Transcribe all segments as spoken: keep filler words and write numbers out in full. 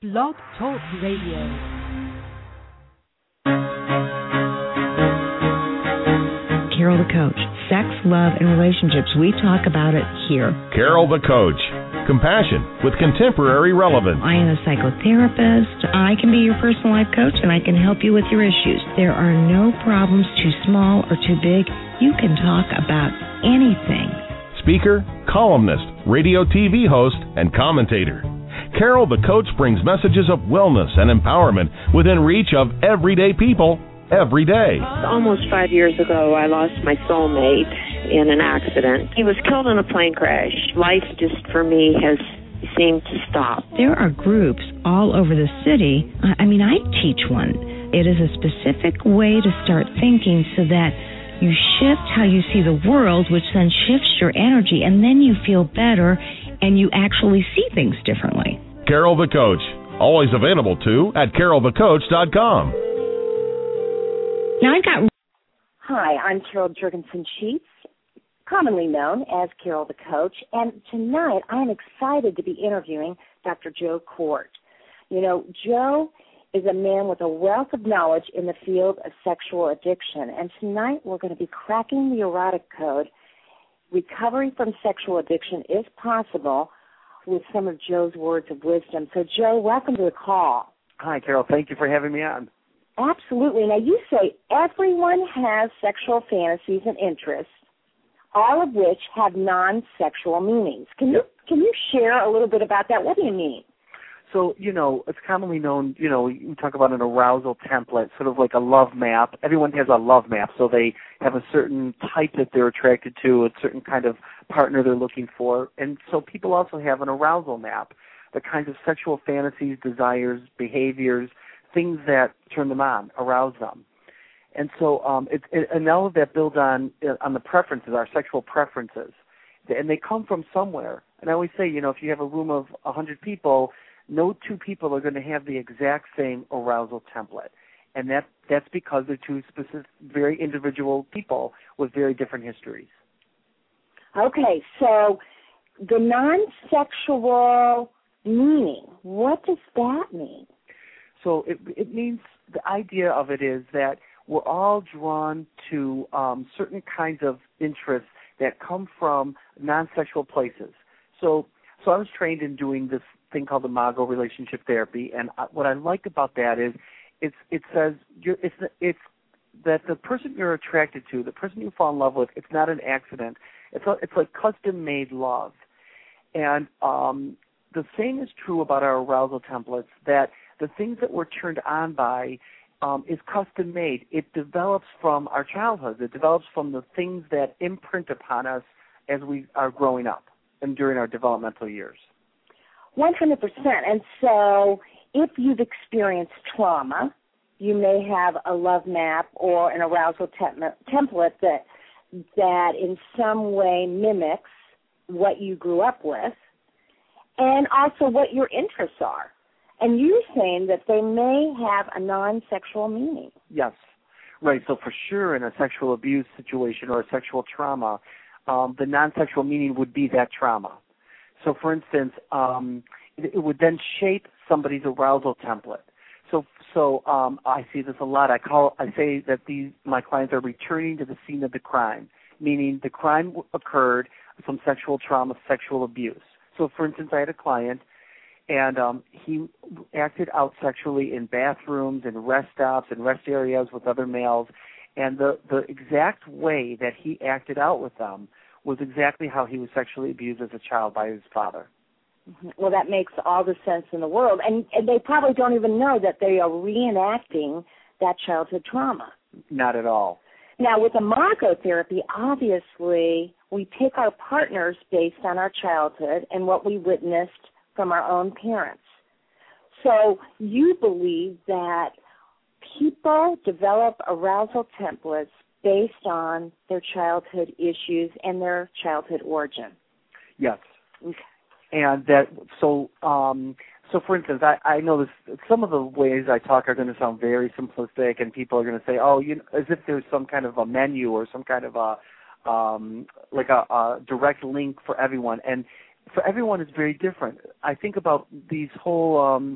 Blog Talk Radio. Carol the Coach. Sex, love, and relationships. We talk about it here. Carol the Coach. Compassion with contemporary relevance. I am a psychotherapist. I can be your personal life coach, and I can help you with your issues. There are no problems too small or too big. You can talk about anything. Speaker, columnist, radio T V host, and commentator. Carol the Coach brings messages of wellness and empowerment within reach of everyday people every day. Almost five years ago, I lost my soulmate in an accident. He was killed in a plane crash. Life just, for me, has seemed to stop. There are groups all over the city. I mean, I teach one. It is a specific way to start thinking so that you shift how you see the world, which then shifts your energy, and then you feel better and you actually see things differently. Carol the Coach, always available too at carol the coach dot com. Now I got. Hi, I'm Carol Jurgensen Sheets, commonly known as Carol the Coach, and tonight I'm excited to be interviewing Doctor Joe Kort. You know, Joe is a man with a wealth of knowledge in the field of sexual addiction, and tonight we're going to be cracking the erotic code. Recovery from sexual addiction is possible with some of Joe's words of wisdom. So, Joe, welcome to the call. Hi, Carol. Thank you for having me on. Absolutely. Now, you say everyone has sexual fantasies and interests, all of which have non-sexual meanings. Can you can you share a little bit about that? What do you mean? So, you know, it's commonly known, you know, we talk about an arousal template, sort of like a love map. Everyone has a love map, so they have a certain type that they're attracted to, a certain kind of partner they're looking for. And so people also have an arousal map, the kinds of sexual fantasies, desires, behaviors, things that turn them on, arouse them. And so um, it, it, and all of that builds on on the preferences, our sexual preferences. And they come from somewhere. And I always say, you know, if you have a room of one hundred people, no two people are going to have the exact same arousal template. And that that's because they're two specific, very individual people with very different histories. Okay, so the non-sexual meaning, what does that mean? So it, it means, the idea of it is that we're all drawn to um, certain kinds of interests that come from non-sexual places. So so I was trained in doing this thing called Imago relationship therapy, and what I like about that is it's, it says you're, it's, it's that the person you're attracted to, the person you fall in love with, it's not an accident. It's, a, it's like custom-made love. And um, the same is true about our arousal templates, that the things that we're turned on by um, is custom-made. It develops from our childhood. It develops from the things that imprint upon us as we are growing up and during our developmental years. one hundred percent. And so if you've experienced trauma, you may have a love map or an arousal tem- template that that in some way mimics what you grew up with and also what your interests are. And you're saying that they may have a non-sexual meaning. Yes. Right. So for sure in a sexual abuse situation or a sexual trauma, um, the non-sexual meaning would be that trauma. So, for instance, um, it, it would then shape somebody's arousal template. So, so um, I see this a lot. I call, I say that these my clients are returning to the scene of the crime, meaning the crime occurred from sexual trauma, sexual abuse. So, for instance, I had a client, and um, he acted out sexually in bathrooms and rest stops and rest areas with other males, and the the exact way that he acted out with them was exactly how he was sexually abused as a child by his father. Well, that makes all the sense in the world. And, and they probably don't even know that they are reenacting that childhood trauma. Not at all. Now, with Imago therapy, obviously, we pick our partners based on our childhood and what we witnessed from our own parents. So you believe that people develop arousal templates based on their childhood issues and their childhood origin. Yes. Okay. And that, so, um, so for instance, I, I know this, some of the ways I talk are going to sound very simplistic, and people are going to say, oh, you know, as if there's some kind of a menu or some kind of a, um, like a, a direct link for everyone. And for everyone, it's very different. I think about these whole, um,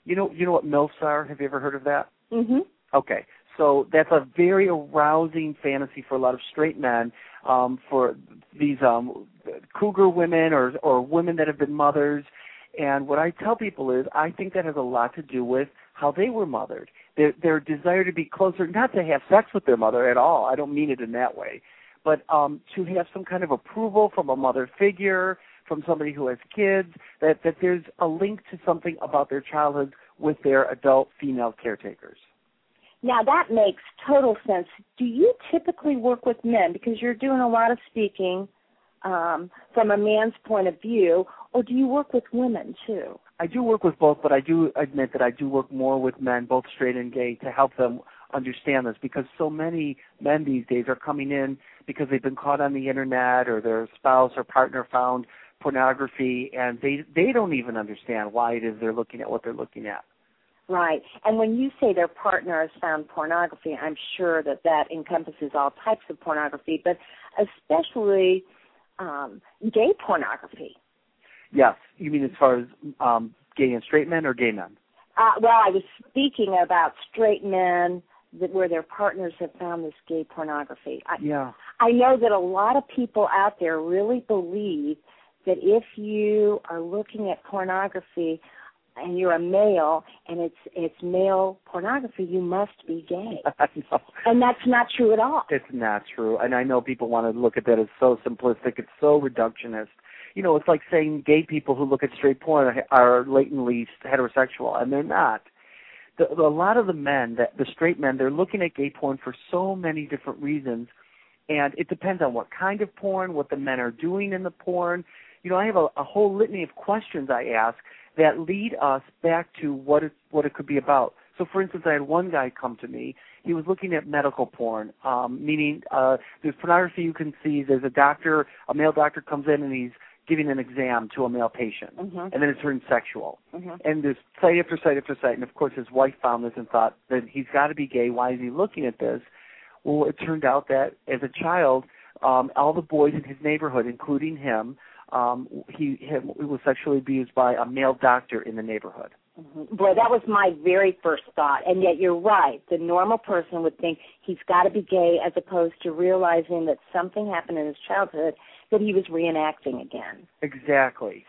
You know, you know what MILFs are? Have you ever heard of that? Mm-hmm. Okay. So that's a very arousing fantasy for a lot of straight men, um, for these um, cougar women or, or women that have been mothers. And what I tell people is I think that has a lot to do with how they were mothered. Their, their desire to be closer, not to have sex with their mother at all. I don't mean it in that way. But um, to have some kind of approval from a mother figure, from somebody who has kids, that, that there's a link to something about their childhood with their adult female caretakers. Now, that makes total sense. Do you typically work with men? Because you're doing a lot of speaking um, from a man's point of view, or do you work with women, too? I do work with both, but I do admit that I do work more with men, both straight and gay, to help them understand this, because so many men these days are coming in because they've been caught on the Internet or their spouse or partner found pornography, and they, they don't even understand why it is they're looking at what they're looking at. Right. And when you say their partner has found pornography, I'm sure that that encompasses all types of pornography, but especially um, gay pornography. Yes. You mean as far as um, gay and straight men or gay men? Uh, well, I was speaking about straight men that where their partners have found this gay pornography. I, yeah. I know that a lot of people out there really believe that if you are looking at pornography and you're a male, and it's it's male pornography, you must be gay. I know. And that's not true at all. It's not true. And I know people want to look at that as so simplistic. It's so reductionist. You know, it's like saying gay people who look at straight porn are, are latently heterosexual, and they're not. The, the, a lot of the men, that the straight men, they're looking at gay porn for so many different reasons, and it depends on what kind of porn, what the men are doing in the porn. You know, I have a, a whole litany of questions I ask that lead us back to what it, what it could be about. So, for instance, I had one guy come to me. He was looking at medical porn, um, meaning uh, there's pornography you can see. There's a doctor, a male doctor comes in, and he's giving an exam to a male patient, mm-hmm. and then it turns sexual. Mm-hmm. And there's site after site after site, and, of course, his wife found this and thought that he's got to be gay. Why is he looking at this? Well, it turned out that as a child, um, all the boys in his neighborhood, including him, Um, he, him, he was sexually abused by a male doctor in the neighborhood. Mm-hmm. Boy, that was my very first thought. And yet you're right. The normal person would think he's got to be gay, as opposed to realizing that something happened in his childhood that he was reenacting again. Exactly.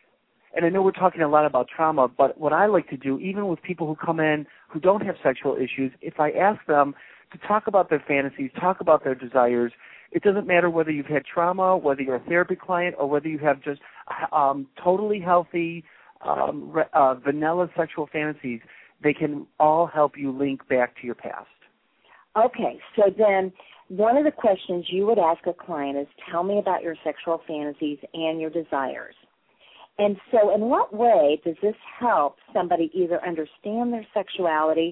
And I know we're talking a lot about trauma, but what I like to do, even with people who come in who don't have sexual issues, if I ask them to talk about their fantasies, talk about their desires, it doesn't matter whether you've had trauma, whether you're a therapy client, or whether you have just um, totally healthy, um, uh, vanilla sexual fantasies. They can all help you link back to your past. Okay, so then one of the questions you would ask a client is, tell me about your sexual fantasies and your desires. And so in what way does this help somebody either understand their sexuality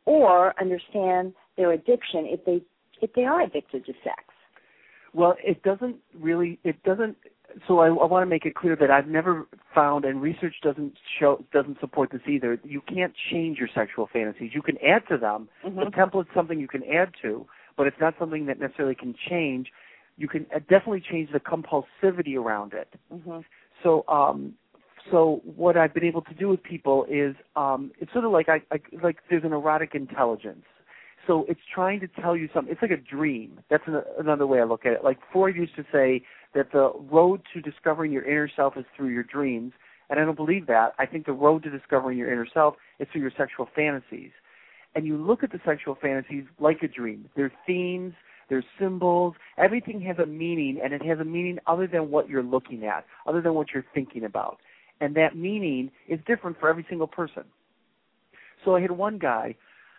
or understand their addiction if they if they are addicted to sex? Well, it doesn't really, it doesn't, so I, I want to make it clear that I've never found, and research doesn't show, doesn't support this either, you can't change your sexual fantasies. You can add to them. Mm-hmm. The template's something you can add to, but it's not something that necessarily can change. You can definitely change the compulsivity around it. Mm-hmm. So, um, so what I've been able to do with people is, um, it's sort of like I, I like there's an erotic intelligence. So it's trying to tell you something. It's like a dream. That's an, another way I look at it. Like Freud used to say that the road to discovering your inner self is through your dreams, and I don't believe that. I think the road to discovering your inner self is through your sexual fantasies. And you look at the sexual fantasies like a dream. There's themes, there's symbols. Everything has a meaning, and it has a meaning other than what you're looking at, other than what you're thinking about. And that meaning is different for every single person. So I had one guy,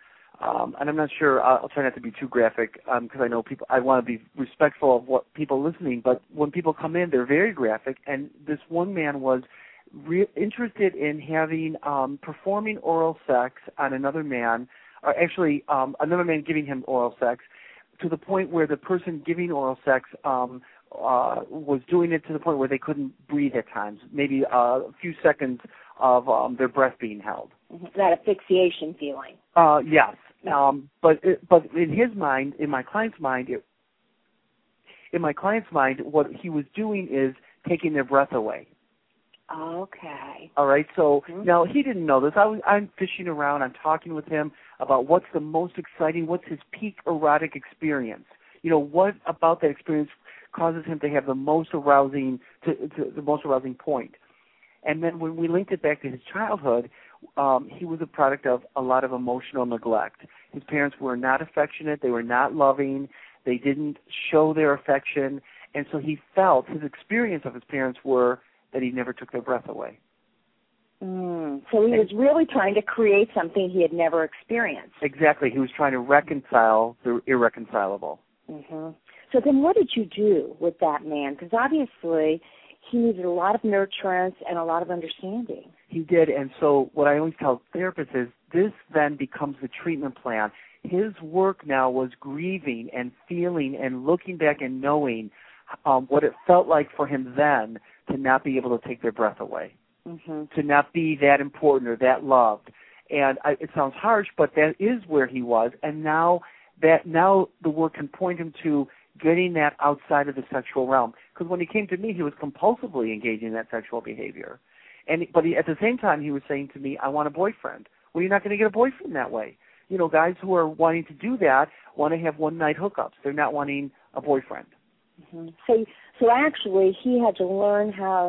Um, and I'm not sure, I'll, I'll try not to be too graphic because um, I know people, I want to be respectful of what people listening, but when people come in, they're very graphic, and this one man was re- interested in having, um, performing oral sex on another man, or actually um, another man giving him oral sex, to the point where the person giving oral sex um, uh, was doing it to the point where they couldn't breathe at times, maybe uh, a few seconds of um, their breath being held. That asphyxiation feeling. Uh, yes. Um, but it, but in his mind, in my client's mind, it, in my client's mind, what he was doing is taking their breath away. Okay. All right, so mm-hmm. now he didn't know this. I was, I'm fishing around. I'm talking with him about what's the most exciting, what's his peak erotic experience. You know, what about that experience causes him to have the most arousing, to, to the most arousing point. And then when we linked it back to his childhood, um, he was a product of a lot of emotional neglect. His parents were not affectionate. They were not loving. They didn't show their affection. And so he felt, his experience of his parents were that he never took their breath away. Mm, so he was really trying to create something he had never experienced. Exactly. He was trying to reconcile the irreconcilable. Mm-hmm. So then what did you do with that man? Because obviously he needed a lot of nurturance and a lot of understanding. He did, and so what I always tell therapists is this then becomes the treatment plan. His work now was grieving and feeling and looking back and knowing um, what it felt like for him then to not be able to take their breath away, mm-hmm. to not be that important or that loved. And I, it sounds harsh, but that is where he was. And now that now the work can point him to getting that outside of the sexual realm. Because when he came to me, he was compulsively engaging in that sexual behavior. And but he, at the same time, he was saying to me, "I want a boyfriend." Well, you're not going to get a boyfriend that way. You know, guys who are wanting to do that want to have one-night hookups. They're not wanting a boyfriend. Mm-hmm. So, so actually, he had to learn how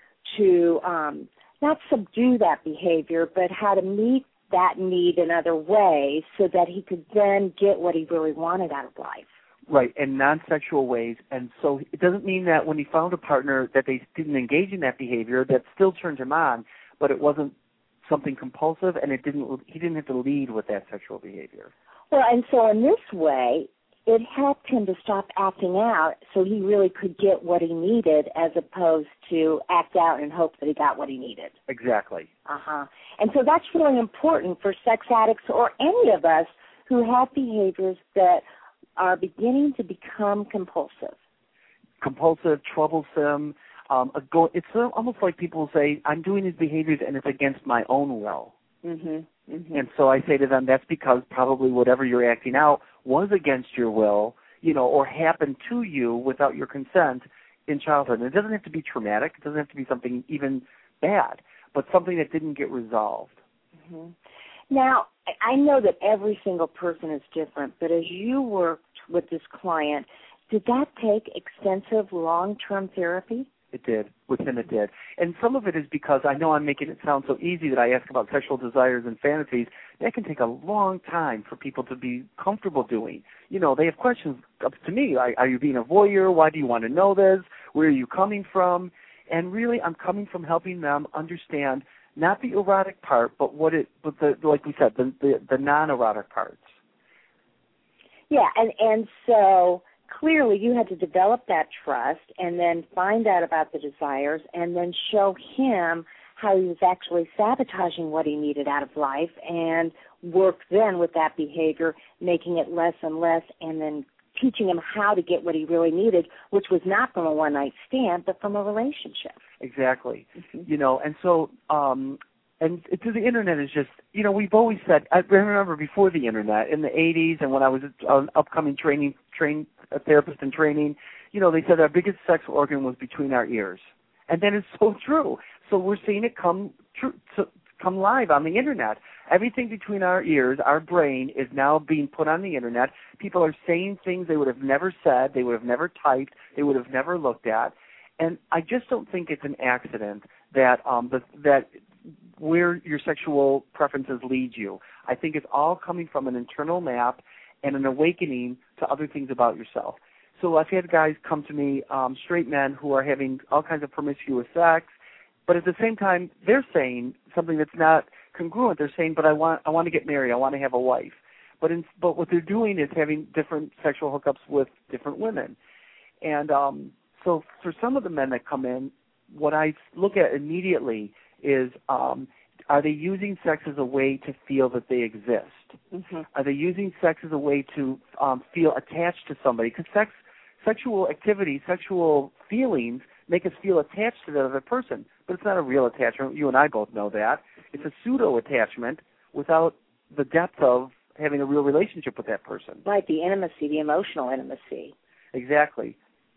to um, not subdue that behavior, but how to meet that need in other ways so that he could then get what he really wanted out of life. Right, in non-sexual ways. And so it doesn't mean that when he found a partner that they didn't engage in that behavior, that still turned him on, but it wasn't something compulsive, and it didn't. He didn't have to lead with that sexual behavior. Well, and so in this way, it helped him to stop acting out so he really could get what he needed as opposed to act out and hope that he got what he needed. Exactly. Uh-huh. And so that's really important for sex addicts or any of us who have behaviors that are beginning to become compulsive. Compulsive, troublesome. Um, a go- it's almost like people say, I'm doing these behaviors and it's against my own will. Mm-hmm. Mm-hmm. And so I say to them, that's because probably whatever you're acting out was against your will, you know, or happened to you without your consent in childhood. And it doesn't have to be traumatic. It doesn't have to be something even bad, but something that didn't get resolved. Mm-hmm. Now, I know that every single person is different, but as you worked with this client, did that take extensive long-term therapy? It did. With him it did. And some of it is because I know I'm making it sound so easy that I ask about sexual desires and fantasies. That can take a long time for people to be comfortable doing. You know, they have questions up to me. Are, are you being a voyeur? Why do you want to know this? Where are you coming from? And really, I'm coming from helping them understand not the erotic part, but what it, but the, like we said, the, the, the non-erotic parts. Yeah, and, and so clearly you had to develop that trust and then find out about the desires and then show him how he was actually sabotaging what he needed out of life and work then with that behavior, making it less and less, and then teaching him how to get what he really needed, which was not from a one-night stand, but from a relationship. Exactly. Mm-hmm. You know, and so, um, and to the Internet is just, you know, we've always said, I remember before the Internet, in the eighties, and when I was an upcoming training, train, a therapist in training, you know, they said our biggest sex organ was between our ears. And that is so true. So we're seeing it come true, to, come live on the Internet. Everything between our ears, our brain, is now being put on the Internet. People are saying things they would have never said, they would have never typed, they would have never looked at. And I just don't think it's an accident that um, the, that where your sexual preferences lead you. I think it's all coming from an internal map and an awakening to other things about yourself. So I've had guys come to me, um, straight men, who are having all kinds of promiscuous sex, but at the same time they're saying something that's not congruent. They're saying, but I want I want to get married, I want to have a wife. But in, but what they're doing is having different sexual hookups with different women. And um, so for some of the men that come in, what I look at immediately is, um, are they using sex as a way to feel that they exist? Mm-hmm. Are they using sex as a way to um, feel attached to somebody? Because sex, sexual activity, sexual feelings make us feel attached to the other person, but it's not a real attachment. You and I both know that. It's a pseudo-attachment without the depth of having a real relationship with that person. Right, the intimacy, the emotional intimacy. Exactly.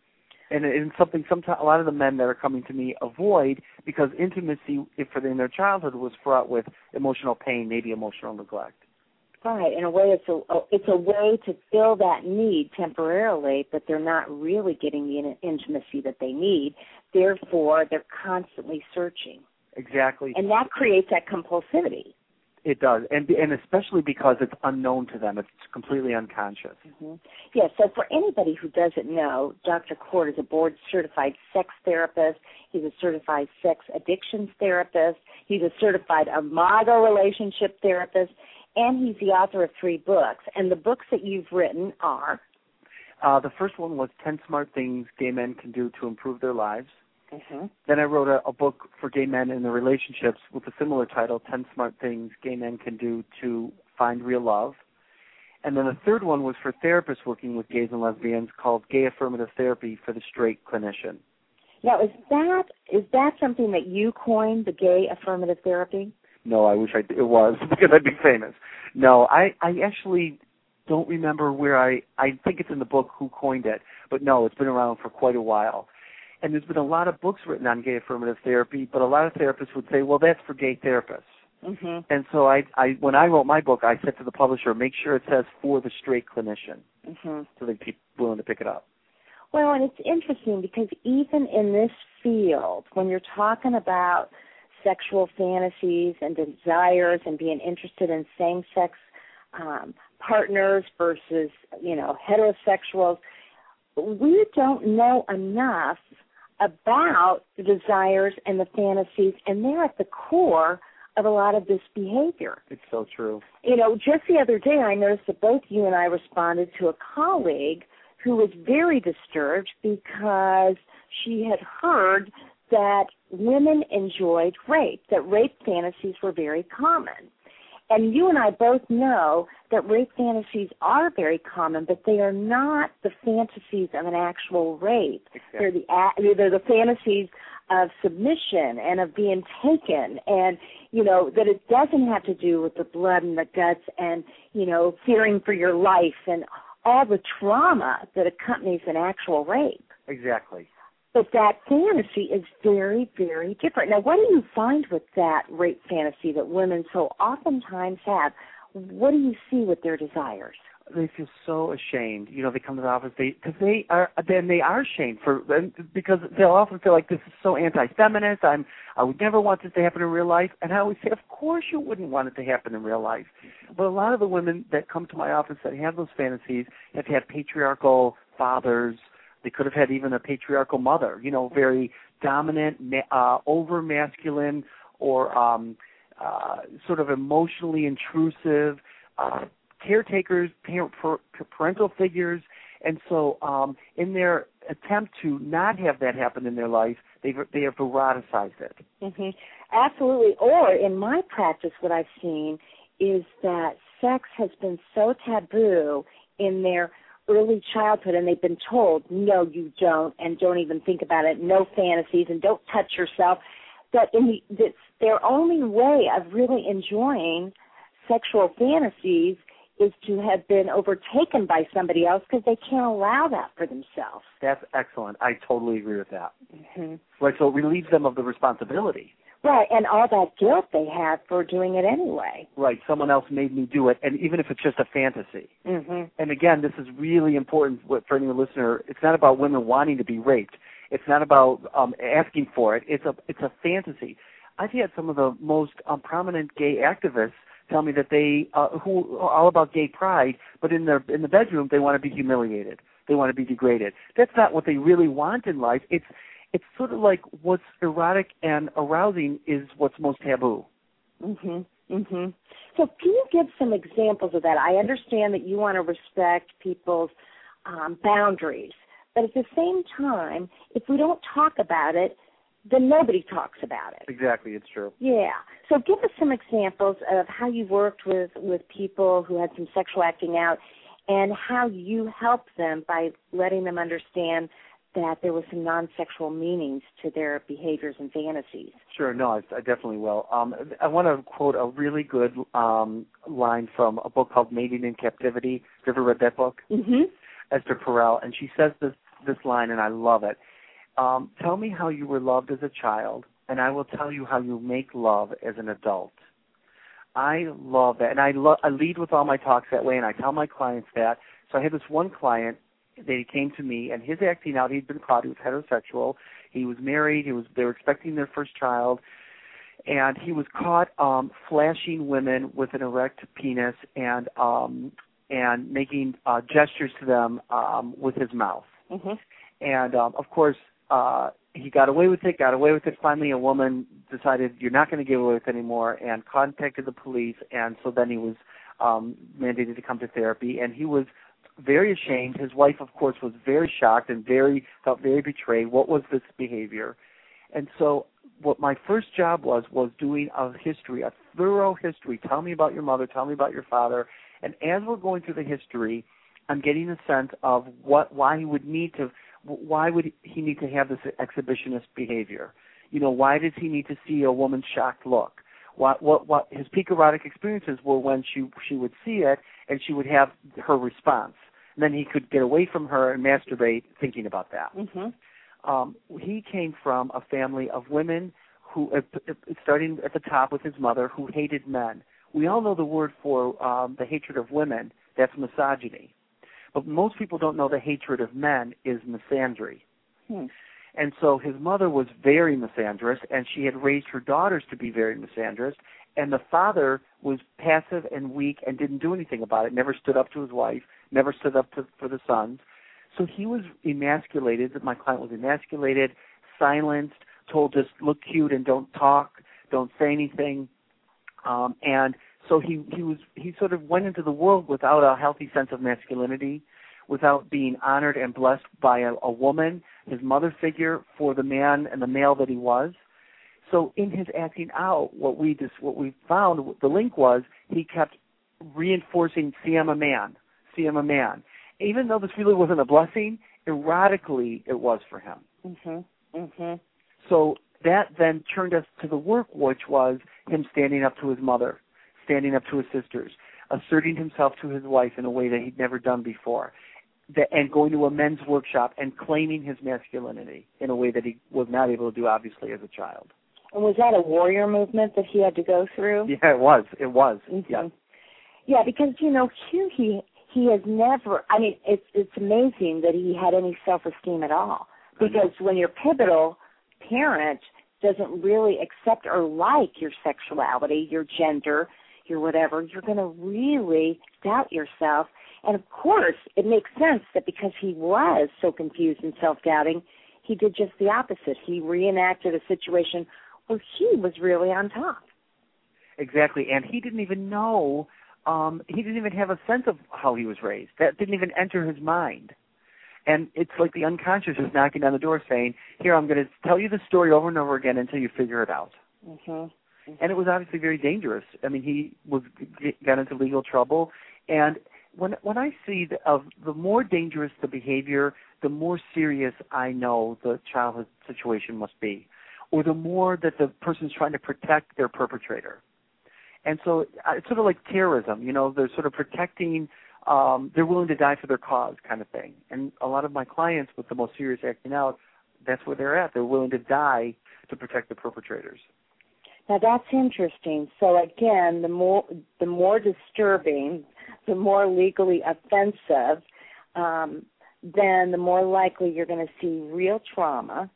And it's something sometimes a lot of the men that are coming to me avoid because intimacy if in their childhood was fraught with emotional pain, maybe emotional neglect. Right. In a way, it's a it's a way to fill that need temporarily, but they're not really getting the intimacy that they need. Therefore, they're constantly searching. Exactly. And that creates that compulsivity. It does, and and especially because it's unknown to them. It's completely unconscious. Mm-hmm. Yeah, so for anybody who doesn't know, Doctor Court is a board-certified sex therapist. He's a certified sex addictions therapist. He's a certified imago relationship therapist, and he's the author of three books. And the books that you've written are? Uh, the first one was ten Smart Things Gay Men Can Do to Improve Their Lives. Mm-hmm. Then I wrote a, a book for gay men in their relationships with a similar title, ten Smart Things Gay Men Can Do to Find Real Love. And then the third one was for therapists working with gays and lesbians called Gay Affirmative Therapy for the Straight Clinician. Now, is that is that something that you coined, the gay affirmative therapy? No, I wish I did. It was because I'd be famous. No, I, I actually don't remember where I, I think it's in the book who coined it, but no, it's been around for quite a while. And there's been a lot of books written on gay affirmative therapy, but a lot of therapists would say, well, that's for gay therapists. Mm-hmm. And so I, I, when I wrote my book, I said to the publisher, make sure it says for the straight clinician, mm-hmm. so they'd be willing to pick it up. Well, and it's interesting because even in this field, when you're talking about sexual fantasies and desires and being interested in same-sex um, partners versus, you know, heterosexuals, we don't know enough about the desires and the fantasies, and they're at the core of a lot of this behavior. It's so true. You know, just the other day I noticed that both you and I responded to a colleague who was very disturbed because she had heard that women enjoyed rape, that rape fantasies were very common. And you and I both know that rape fantasies are very common, but they are not the fantasies of an actual rape. Exactly. They're the they're the fantasies of submission and of being taken, and, you know, that it doesn't have to do with the blood and the guts and, you know, fearing for your life and all the trauma that accompanies an actual rape. Exactly. But that fantasy is very, very different. Now, what do you find with that rape fantasy that women so oftentimes have? What do you see with their desires? They feel so ashamed. You know, they come to the office, they because they are then they are ashamed for because they'll often feel like this is so anti-feminist. I'm I would never want this to happen in real life. And I always say, of course you wouldn't want it to happen in real life. But a lot of the women that come to my office that have those fantasies have had patriarchal fathers. They could have had even a patriarchal mother, you know, very dominant, uh, over masculine, or um, uh, sort of emotionally intrusive uh, caretakers, parent, parental figures. And so um, in their attempt to not have that happen in their life, they've, they have eroticized it. Mm-hmm. Absolutely. Or in my practice, what I've seen is that sex has been so taboo in their early childhood, and they've been told, no, you don't, and don't even think about it, no fantasies, and don't touch yourself, that in the, that's their only way of really enjoying sexual fantasies is to have been overtaken by somebody else because they can't allow that for themselves. That's excellent. I totally agree with that. Mm-hmm. Right, so it relieves them of the responsibility. Right, and all that guilt they have for doing it anyway. Right, someone else made me do it, and even if it's just a fantasy. Mm-hmm. And again, this is really important for any listener. It's not about women wanting to be raped. It's not about um, asking for it. It's a it's a fantasy. I've had some of the most um, prominent gay activists tell me that they uh, who are all about gay pride, but in their in the bedroom they want to be humiliated. They want to be degraded. That's not what they really want in life. It's It's sort of like what's erotic and arousing is what's most taboo. Mhm. Mhm. So can you give some examples of that? I understand that you want to respect people's um, boundaries, but at the same time, if we don't talk about it, then nobody talks about it. Exactly, it's true. Yeah. So give us some examples of how you worked with, with people who had some sexual acting out and how you helped them by letting them understand that there was some non-sexual meanings to their behaviors and fantasies. Sure, no, I, I definitely will. Um, I want to quote a really good um, line from a book called Mating in Captivity. Have you ever read that book? Mm-hmm. Esther Perel, and she says this this line, and I love it. Um, tell me how you were loved as a child, and I will tell you how you make love as an adult. I love that, and I, lo- I lead with all my talks that way, and I tell my clients that. So I had this one client that he came to me, and his acting out, he'd been caught, he was heterosexual, he was married, he was they were expecting their first child, and he was caught um, flashing women with an erect penis and um, and making uh, gestures to them um, with his mouth. Mm-hmm. And, um, of course, uh, he got away with it, got away with it. Finally, a woman decided, you're not going to get away with it anymore, and contacted the police, and so then he was um, mandated to come to therapy, and he was very ashamed. His wife, of course, was very shocked and very felt very betrayed. What was this behavior? And so what my first job was, was doing a history, a thorough history. Tell me about your mother, tell me about your father. And as we're going through the history, I'm getting a sense of what, why he would need to, why would he need to have this exhibitionist behavior? You know, why does he need to see a woman's shocked look? What, what, what his peak erotic experiences were when she she would see it and she would have her response. And then he could get away from her and masturbate thinking about that. Mm-hmm. Um, he came from a family of women who, uh, starting at the top with his mother, who hated men. We all know the word for um, the hatred of women. That's misogyny. But most people don't know the hatred of men is misandry. Hmm. And so his mother was very misandrous, and she had raised her daughters to be very misandrous, and the father was passive and weak and didn't do anything about it, never stood up to his wife, never stood up to, for the sons. So he was emasculated. My client was emasculated, silenced, told just look cute and don't talk, don't say anything. Um, and so he, he was he sort of went into the world without a healthy sense of masculinity, without being honored and blessed by a, a woman, his mother figure, for the man and the male that he was. So in his acting out, what we just what we found, the link was he kept reinforcing, see, I'm a man, see, I'm a man. Even though this really wasn't a blessing, erotically it was for him. Mm-hmm. Mm-hmm. So that then turned us to the work, which was him standing up to his mother, standing up to his sisters, asserting himself to his wife in a way that he'd never done before, that, and going to a men's workshop and claiming his masculinity in a way that he was not able to do, obviously, as a child. And was that a warrior movement that he had to go through? Yeah, it was. It was. Mm-hmm. Yeah. Yeah, because, you know, Hugh, he, he has never, I mean, it's, it's amazing that he had any self-esteem at all. Because when your pivotal parent doesn't really accept or like your sexuality, your gender, your whatever, you're going to really doubt yourself. And, of course, it makes sense that because he was so confused and self-doubting, he did just the opposite. He reenacted a situation where he was really on top. Exactly, and he didn't even know, um, he didn't even have a sense of how he was raised. That didn't even enter his mind. And it's like the unconscious is knocking on the door saying, here, I'm going to tell you the story over and over again until you figure it out. Mm-hmm. Mm-hmm. And it was obviously very dangerous. I mean, he was got into legal trouble. And when when I see the, of the more dangerous the behavior, the more serious I know the childhood situation must be, or the more that the person's trying to protect their perpetrator. And so it's sort of like terrorism. You know, they're sort of protecting, um, they're willing to die for their cause kind of thing. And a lot of my clients with the most serious acting out, that's where they're at. They're willing to die to protect the perpetrators. Now that's interesting. So again, the more the more disturbing, the more legally offensive, um, then the more likely you're going to see real trauma,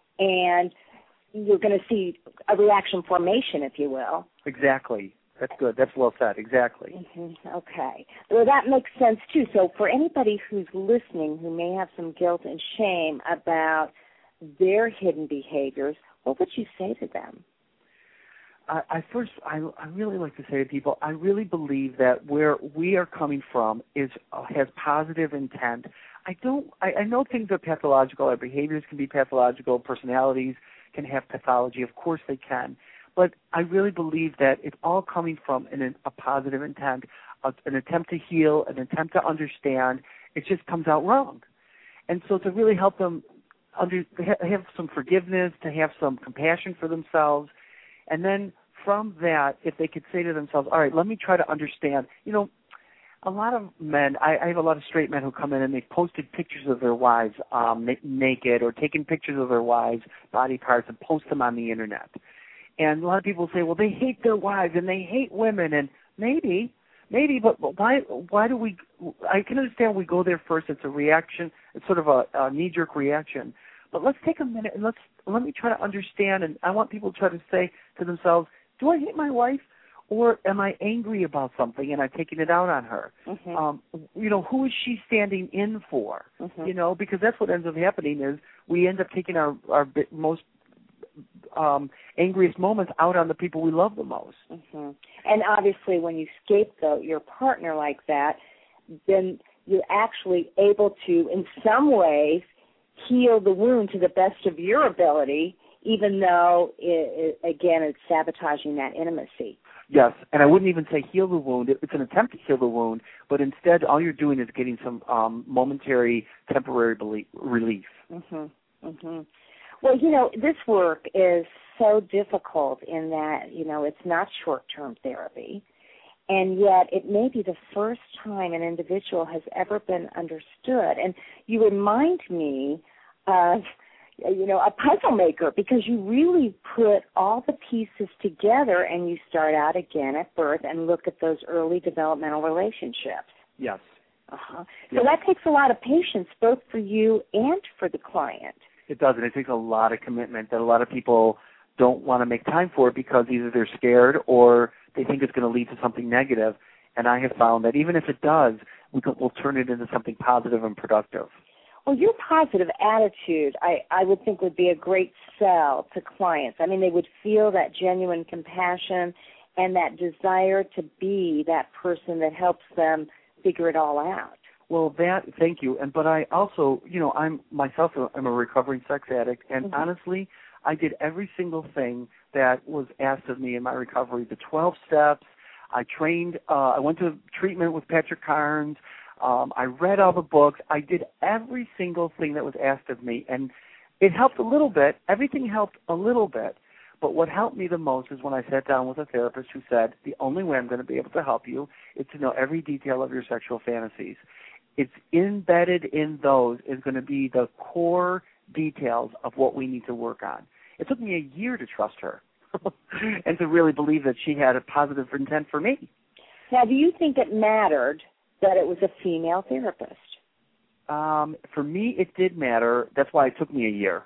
and you're going to see a reaction formation, if you will. Exactly. That's good. That's well said. Exactly. Mm-hmm. Okay. Well, that makes sense, too. So for anybody who's listening who may have some guilt and shame about their hidden behaviors, what would you say to them? I, I first, I, I really like to say to people, I really believe that where we are coming from is uh, has positive intent. I don't, I, I know things are pathological. Our behaviors can be pathological. Personalities can have pathology. Of course they can. But I really believe that it's all coming from an, a positive intent, a, an attempt to heal, an attempt to understand. It just comes out wrong. And so to really help them under, have some forgiveness, to have some compassion for themselves, and then from that, if they could say to themselves, all right, let me try to understand. You know, a lot of men, I, I have a lot of straight men who come in and they've posted pictures of their wives um, na- naked or taken pictures of their wives' body parts and post them on the Internet. And a lot of people say, well, they hate their wives and they hate women. And maybe, maybe, but why Why do we, I can understand we go there first. It's a reaction. It's sort of a, a knee-jerk reaction. But let's take a minute and let's let me try to understand. And I want people to try to say to themselves, do I hate my wife? Or am I angry about something and I'm taking it out on her? Mm-hmm. Um, you know, who is she standing in for? Mm-hmm. You know, because that's what ends up happening is we end up taking our, our most um, angriest moments out on the people we love the most. Mm-hmm. And obviously when you scapegoat your partner like that, then you're actually able to, in some ways, heal the wound to the best of your ability, even though, it, it, again, it's sabotaging that intimacy. Yes, and I wouldn't even say heal the wound. It's an attempt to heal the wound, but instead all you're doing is getting some um, momentary, temporary belie- relief. Mm-hmm. Mm-hmm. Well, you know, this work is so difficult in that, you know, it's not short-term therapy, and yet it may be the first time an individual has ever been understood. And you remind me of, you know, a puzzle maker, because you really put all the pieces together and you start out again at birth and look at those early developmental relationships. Yes. Uh-huh. So yes. that takes a lot of patience, both for you and for the client. It does, and it takes a lot of commitment that a lot of people don't want to make time for it because either they're scared or they think it's going to lead to something negative. And I have found that even if it does, we can, we'll turn it into something positive and productive. Well, your positive attitude, I, I would think, would be a great sell to clients. I mean, they would feel that genuine compassion and that desire to be that person that helps them figure it all out. Well, that, thank you. And but I also, you know, I'm myself, I'm a recovering sex addict, and Mm-hmm. honestly, I did every single thing that was asked of me in my recovery. The twelve steps. I trained. Uh, I went to treatment with Patrick Carnes. Um, I read all the books. I did every single thing that was asked of me, and it helped a little bit. Everything helped a little bit. But what helped me the most is when I sat down with a therapist who said, the only way I'm going to be able to help you is to know every detail of your sexual fantasies. It's embedded in those is going to be the core details of what we need to work on. It took me a year to trust her and to really believe that she had a positive intent for me. Now, do you think it mattered that it was a female therapist? Um, for me, it did matter. That's why it took me a year.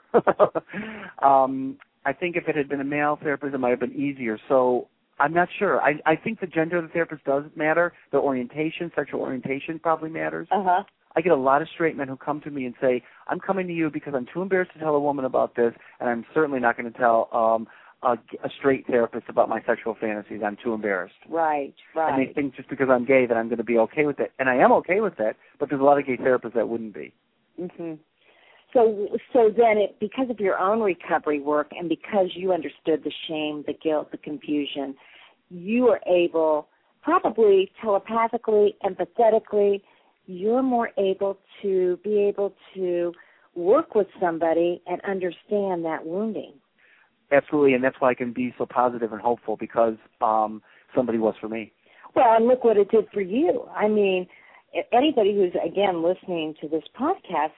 um, I think if it had been a male therapist, it might have been easier. So I'm not sure. I, I think the gender of the therapist does matter. The orientation, sexual orientation probably matters. Uh-huh. I get a lot of straight men who come to me and say, I'm coming to you because I'm too embarrassed to tell a woman about this, and I'm certainly not going to tell um, a, a straight therapist about my sexual fantasies. I'm too embarrassed. Right, right. And they think just because I'm gay that I'm going to be okay with it. And I am okay with it, but there's a lot of gay therapists that wouldn't be. Mm-hmm. So, so then it, because of your own recovery work and because you understood the shame, the guilt, the confusion, you were able, probably telepathically, empathetically, you're more able to be able to work with somebody and understand that wounding. Absolutely, and that's why I can be so positive and hopeful, because um, somebody was for me. Well, and look what it did for you. I mean, anybody who's, again, listening to this podcast,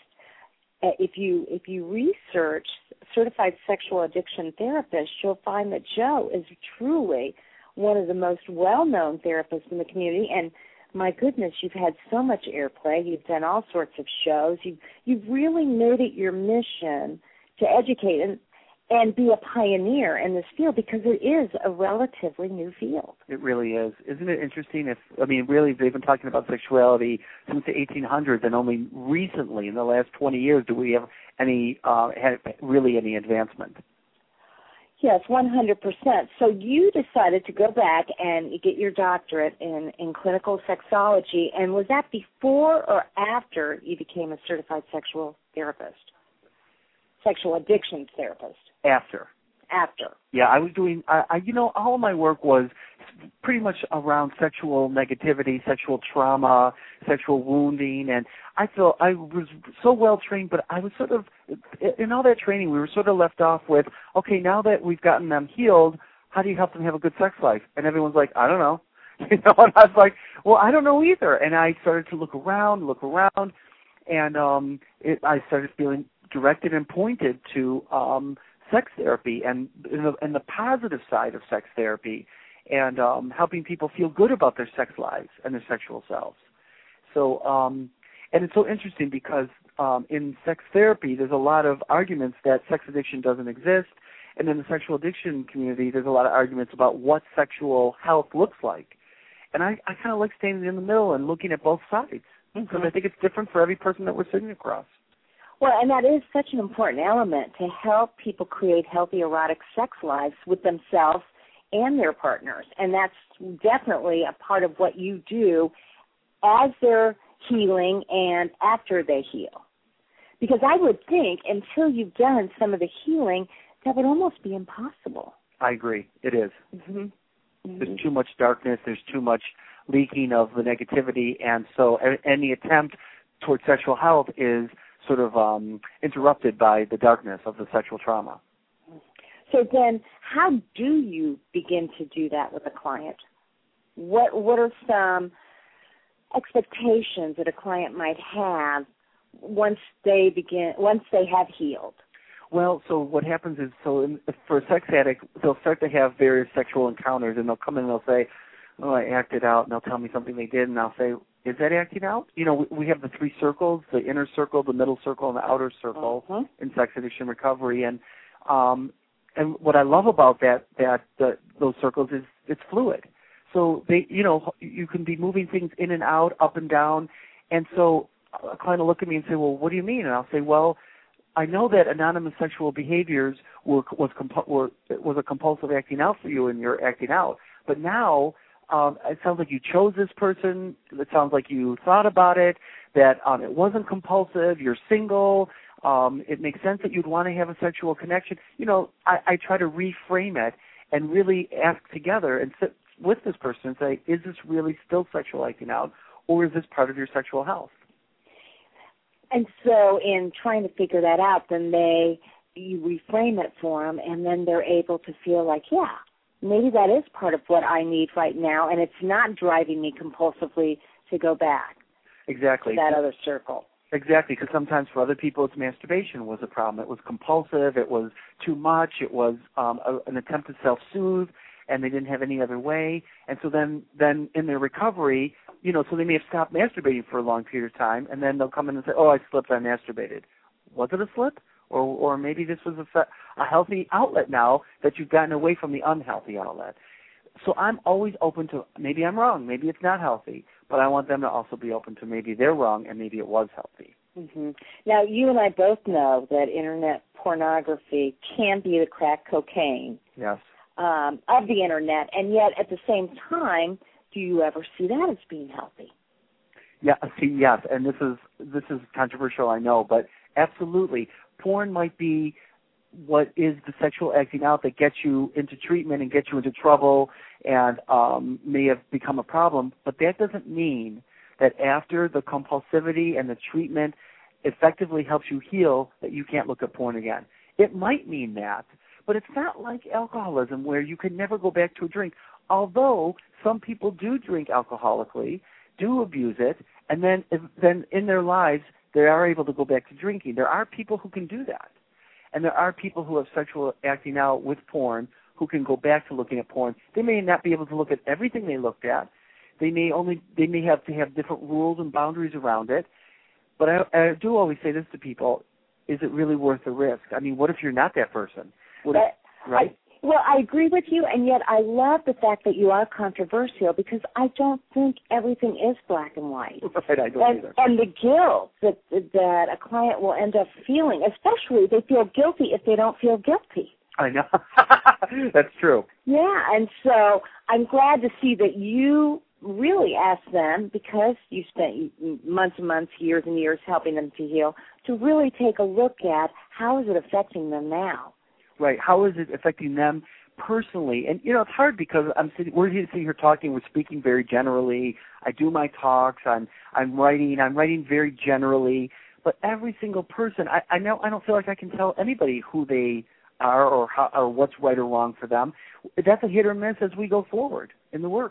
if you if you research certified sexual addiction therapists, you'll find that Joe is truly one of the most well-known therapists in the community. And my goodness, you've had so much airplay. You've done all sorts of shows. You've, you've really made it your mission to educate and, and be a pioneer in this field, because it is a relatively new field. It really is. Isn't it interesting? If I mean, really, they've been talking about sexuality since the eighteen hundreds, and only recently, in the last twenty years, do we have any uh, had really any advancement. Yes, one hundred percent. So you decided to go back and get your doctorate in, in clinical sexology, and was that before or after you became a certified sexual therapist, sexual addiction therapist? After. After. Yeah, I was doing, I, I, you know, all of my work was pretty much around sexual negativity, sexual trauma, sexual wounding, and I feel I was so well trained, but I was sort of, in all that training, we were sort of left off with, okay, now that we've gotten them healed, how do you help them have a good sex life? And everyone's like, I don't know. You know, and I was like, well, I don't know either. And I started to look around, look around, and um, it, I started feeling directed and pointed to um, sex therapy and, and, the, and the positive side of sex therapy and um, helping people feel good about their sex lives and their sexual selves. So, um, and it's so interesting because um, in sex therapy, there's a lot of arguments that sex addiction doesn't exist. And in the sexual addiction community, there's a lot of arguments about what sexual health looks like. And I, I kind of like standing in the middle and looking at both sides because mm-hmm. I think it's different for every person that we're sitting across. Well, and that is such an important element to help people create healthy erotic sex lives with themselves and their partners. And that's definitely a part of what you do as they're healing and after they heal. Because I would think until you've done some of the healing, that would almost be impossible. I agree. It is. Mm-hmm. Mm-hmm. There's too much darkness. There's too much leaking of the negativity. And so any attempt towards sexual health is sort of um, interrupted by the darkness of the sexual trauma. So then how do you begin to do that with a client? What What are some expectations that a client might have once they begin, once they have healed? Well, so what happens is, so in, for a sex addict, they'll start to have various sexual encounters, and they'll come in and they'll say, oh, I acted out, and they'll tell me something they did, and I'll say, is that acting out? You know, we, we have the three circles, the inner circle, the middle circle, and the outer circle uh-huh. in sex addiction recovery. And um, and what I love about that, that the, those circles is it's fluid. So, they, you know, you can be moving things in and out, up and down. And so a client will look at me and say, well, what do you mean? And I'll say, well, I know that anonymous sexual behaviors were, was, compu- were, was a compulsive acting out for you and you're acting out. But now um, it sounds like you chose this person. It sounds like you thought about it, that um, it wasn't compulsive. You're single. Um, it makes sense that you'd want to have a sexual connection. You know, I, I try to reframe it and really ask together and sit with this person and say, is this really still sexual acting out, or is this part of your sexual health? And so in trying to figure that out, then they, you reframe it for them, and then they're able to feel like, yeah, maybe that is part of what I need right now, and it's not driving me compulsively to go back. Exactly. To that other circle. Exactly, because sometimes for other people it's masturbation was a problem. It was compulsive, it was too much, it was um, a, an attempt to self-soothe, and they didn't have any other way. And so then, then in their recovery, you know, so they may have stopped masturbating for a long period of time, and then they'll come in and say, oh, I slipped, I masturbated. Was it a slip? Or or maybe this was a, a healthy outlet now that you've gotten away from the unhealthy outlet. So I'm always open to, maybe I'm wrong, maybe it's not healthy, but I want them to also be open to maybe they're wrong and maybe it was healthy. Mm-hmm. Now, you and I both know that Internet pornography can be the crack cocaine yes. um, of the Internet, and yet at the same time, do you ever see that as being healthy? Yeah, see, yes, and this is this is controversial, I know, but absolutely. Porn might be what is the sexual acting out that gets you into treatment and gets you into trouble and um, may have become a problem, but that doesn't mean that after the compulsivity and the treatment effectively helps you heal that you can't look at porn again. It might mean that, but it's not like alcoholism where you can never go back to a drink, although some people do drink alcoholically, do abuse it, and then then in their lives they are able to go back to drinking. There are people who can do that. And there are people who have sexual acting out with porn who can go back to looking at porn. They may not be able to look at everything they looked at. They may only they may have to have different rules and boundaries around it. But I, I do always say this to people: is it really worth the risk? I mean, what if you're not that person? What if, right? I, well, I agree with you, and yet I love the fact that you are controversial because I don't think everything is black and white. Right, I don't and, either. And the guilt that that a client will end up feeling, especially they feel guilty if they don't feel guilty. I know. That's true. Yeah, and so I'm glad to see that you really asked them, because you spent months and months, years and years helping them to heal, to really take a look at how is it affecting them now. Right. How is it affecting them personally? And, you know, it's hard because I'm sitting, we're sitting here talking, we're speaking very generally. I do my talks, I'm I'm writing, I'm writing very generally. But every single person, I, I know I don't feel like I can tell anybody who they are or how, or what's right or wrong for them. That's a hit or miss as we go forward in the work.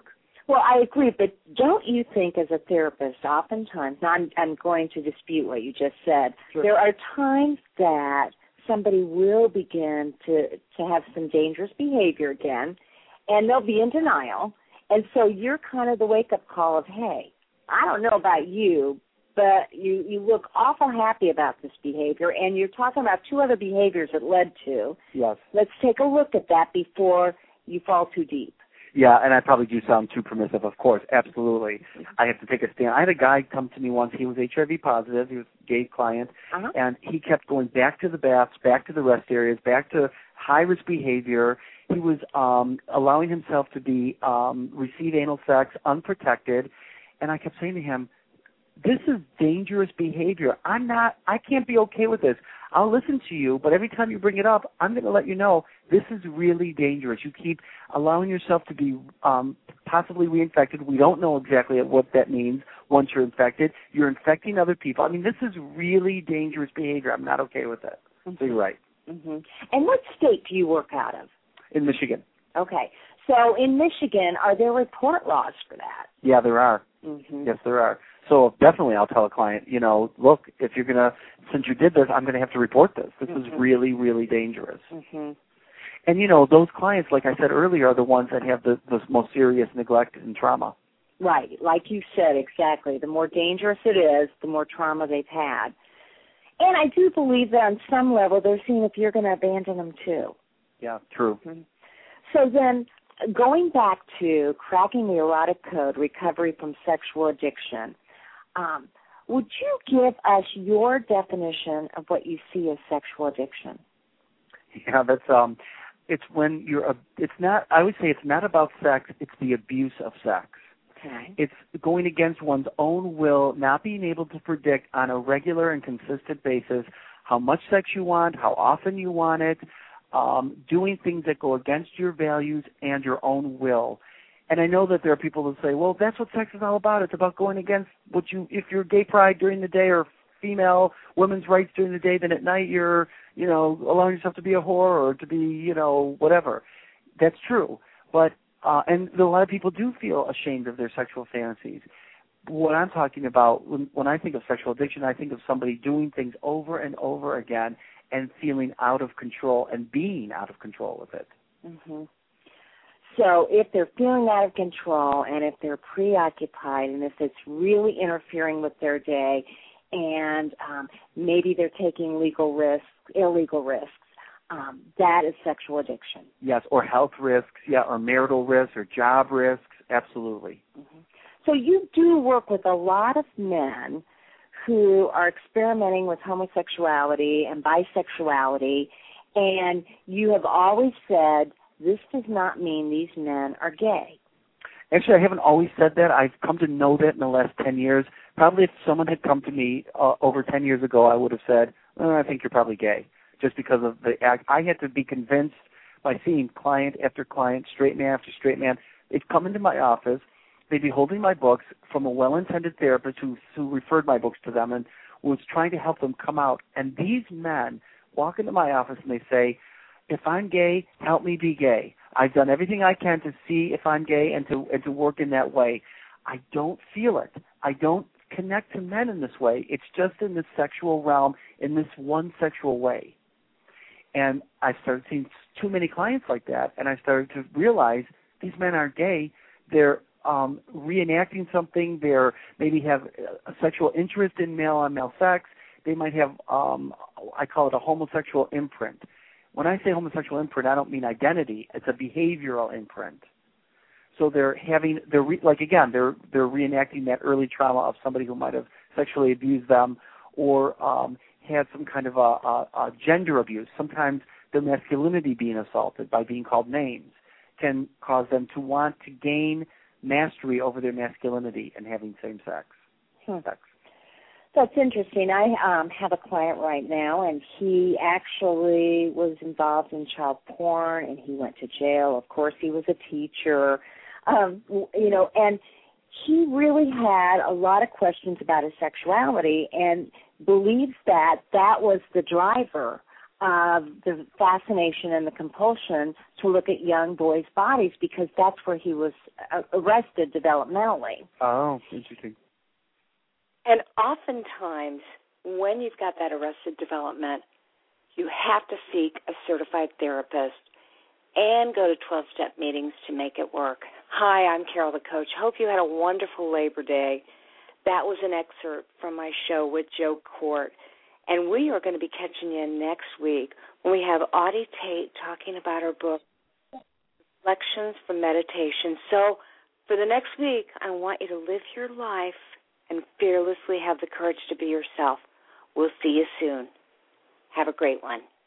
Well, I agree, but don't you think as a therapist, oftentimes, now I'm, I'm going to dispute what you just said, Sure. there are times that somebody will begin to, to have some dangerous behavior again, and they'll be in denial, and so you're kind of the wake-up call of, hey, I don't know about you, but you, you look awful happy about this behavior, and you're talking about two other behaviors it led to. Yes. Let's take a look at that before you fall too deep. Yeah, and I probably do sound too permissive, of course, absolutely. I have to take a stand. I had a guy come to me once. He was H I V positive. He was a gay client, uh-huh. and he kept going back to the baths, back to the rest areas, back to high-risk behavior. He was um, allowing himself to be um, receive anal sex unprotected, and I kept saying to him, this is dangerous behavior. I'm not, I can't be okay with this. I'll listen to you, but every time you bring it up, I'm going to let you know this is really dangerous. You keep allowing yourself to be um, possibly reinfected. We don't know exactly what that means once you're infected. You're infecting other people. I mean, this is really dangerous behavior. I'm not okay with it. Mm-hmm. So you're right. Mm-hmm. And what state do you work out of? In Michigan. Okay. So in Michigan, are there report laws for that? Yeah, there are. Mm-hmm. Yes, there are. So definitely I'll tell a client, you know, look, if you're going to, since you did this, I'm going to have to report this. This mm-hmm. is really, really dangerous. Mm-hmm. And, you know, those clients, like I said earlier, are the ones that have the, the most serious neglect and trauma. Right. Like you said, exactly. The more dangerous it is, the more trauma they've had. And I do believe that on some level they're seeing if you're going to abandon them too. Yeah, true. Mm-hmm. So then going back to cracking the erotic code, recovery from sexual addiction, um, would you give us your definition of what you see as sexual addiction? Yeah, that's um, it's when you're. A, it's not. I would say it's not about sex. It's the abuse of sex. Okay. It's going against one's own will, not being able to predict on a regular and consistent basis how much sex you want, how often you want it, um, doing things that go against your values and your own will. And I know that there are people who say, well, that's what sex is all about. It's about going against what you, if you're gay pride during the day or female women's rights during the day, then at night you're, you know, allowing yourself to be a whore or to be, you know, whatever. That's true. But, uh, and a lot of people do feel ashamed of their sexual fantasies. What I'm talking about, when, when I think of sexual addiction, I think of somebody doing things over and over again and feeling out of control and being out of control with it. Mm-hmm. So if they're feeling out of control and if they're preoccupied and if it's really interfering with their day and um, maybe they're taking legal risks, illegal risks, um, that is sexual addiction. Yes, or health risks, yeah, or marital risks or job risks, absolutely. Mm-hmm. So you do work with a lot of men who are experimenting with homosexuality and bisexuality, and you have always said, this does not mean these men are gay. Actually, I haven't always said that. I've come to know that in the last ten years. Probably if someone had come to me uh, over ten years ago, I would have said, oh, I think you're probably gay, just because of the act. I had to be convinced by seeing client after client, straight man after straight man. They'd come into my office. They'd be holding my books from a well-intended therapist who, who referred my books to them and was trying to help them come out. And these men walk into my office and they say, if I'm gay, help me be gay. I've done everything I can to see if I'm gay and to and to work in that way. I don't feel it. I don't connect to men in this way. It's just in this sexual realm, in this one sexual way. And I started seeing too many clients like that, and I started to realize these men aren't gay. They're um, reenacting something. They're maybe have a sexual interest in male-on-male sex. They might have, um, I call it a homosexual imprint. When I say homosexual imprint, I don't mean identity. It's a behavioral imprint. So they're having, they're re, like again, they're they're reenacting that early trauma of somebody who might have sexually abused them, or um, had some kind of a, a, a gender abuse. Sometimes their masculinity being assaulted by being called names can cause them to want to gain mastery over their masculinity and having same sex. Hmm. sex. That's interesting. I um, have a client right now, and he actually was involved in child porn, and he went to jail. Of course, he was a teacher, um, you know, and he really had a lot of questions about his sexuality and believes that that was the driver uh, the fascination and the compulsion to look at young boys' bodies because that's where he was uh, arrested developmentally. Oh, interesting. And oftentimes, when you've got that arrested development, you have to seek a certified therapist and go to twelve-step meetings to make it work. Hi, I'm Carol the Coach. Hope you had a wonderful Labor Day. That was an excerpt from my show with Joe Court. And we are going to be catching you next week when we have Audie Tate talking about her book, Reflections from Meditation. So for the next week, I want you to live your life and fearlessly have the courage to be yourself. We'll see you soon. Have a great one.